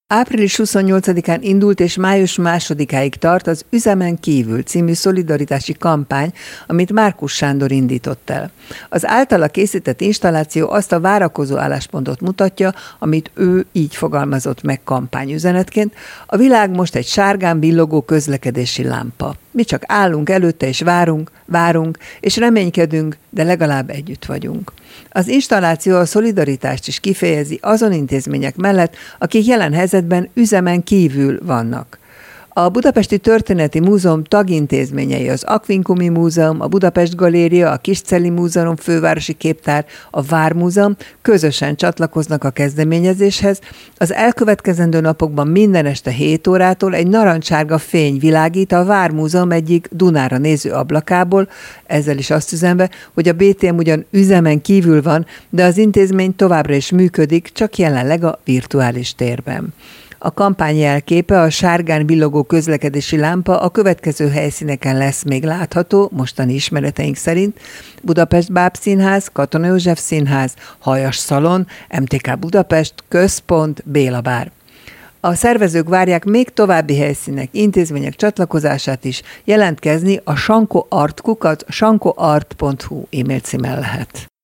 Április 28-án indult és május 2-áig tart az Üzemen kívül című szolidaritási kampány, amit Márkus Sándor indított el. Az általa készített installáció azt a várakozó álláspontot mutatja, amit ő így fogalmazott meg kampányüzenetként: a világ most egy sárgán villogó közlekedési lámpa. Mi csak állunk előtte és várunk, és reménykedünk, de legalább együtt vagyunk. Az installáció a szolidaritást is kifejezi azon intézmények mellett, akik jelen helyzetben üzemen kívül vannak. A Budapesti Történeti Múzeum tagintézményei, az Aquincumi Múzeum, a Budapest Galéria, a Kiscelli Múzeum, Fővárosi Képtár, a Vármúzeum közösen csatlakoznak a kezdeményezéshez. Az elkövetkezendő napokban minden este 7 órától egy narancssárga fény világít a Vármúzeum egyik Dunára néző ablakából, ezzel is azt üzenve, hogy a BTM ugyan üzemen kívül van, de az intézmény továbbra is működik, csak jelenleg a virtuális térben. A kampány jelképe, a sárgán villogó közlekedési lámpa a következő helyszíneken lesz még látható, mostani ismereteink szerint: Budapest Bábszínház, Katona József Színház, Hajas Szalon, MTK Budapest, Központ, Béla Bár. A szervezők várják még további helyszínek, intézmények csatlakozását is. Jelentkezni a sankoart@sankoart.hu e-mail címen lehet.